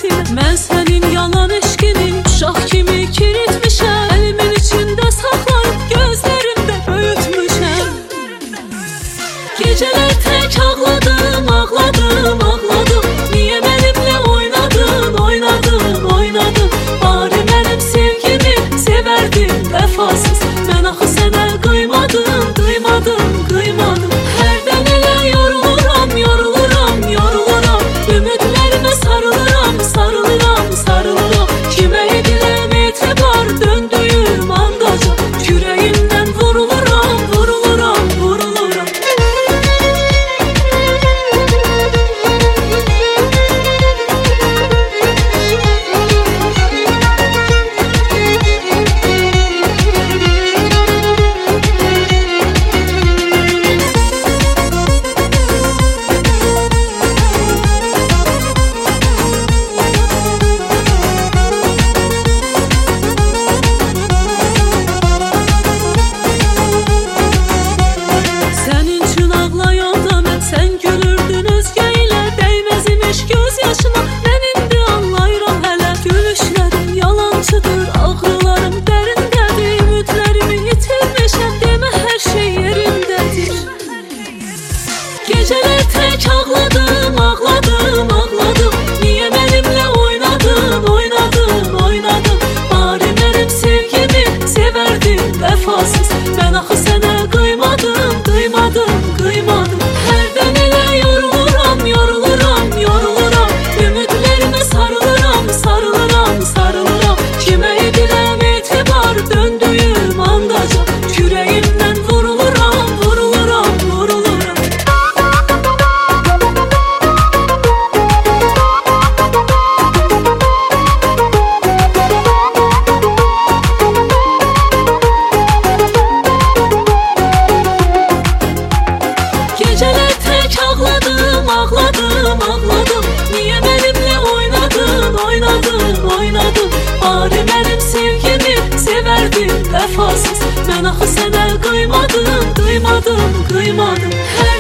həvəsinə. Mən sənin yalan eşqinin uşaq kimi kiritmişəm. Əlimin içində saxlayıb gözlərimdə böyütmüşəm. Gecələr tək ağladım, ağladım, ağladım. Niyə mənimlə oynadın, oynadın, oynadın? Bari mənim sevgimi sevərdin vəfasız. Mən axı sənə qıymadım, qıymadım, qıymadım. Hərdən elə yoruluram, yoruluram, yoruluram. Ümidlərimə sarılıram, sarılıram, sarılıram. Kimə ediləm etibar döndüyüm andaca. Kürəyimdən vuruluram, vuruluram, vuruluram. Gecələr tək ağladım, ağladım, ağladım. Niyə mənimlə oynadın, oynadın, oynadın? Bari mənim sevgimi sevərdin vəfasız. Mən axı sənə qıymadım, qıymadım, qıymadım. Hərdən elə yoruluram, yoruluram, yoruluram. Ümidlərimə sarılıram, sarılıram, sarılıram. Kimə ediləm etibar döndüyüm andaca. Kürəyimdən vuruluram, vuruluram, vuruluram. Gecələr tək ağladım, ağladım, ağladım. Niyə mənimlə oynadın, oynadın, oynadın? Bari mənim sevgimi sevərdin vəfasız. Mən axı sənə qıymadım, qıymadım, qıymadım.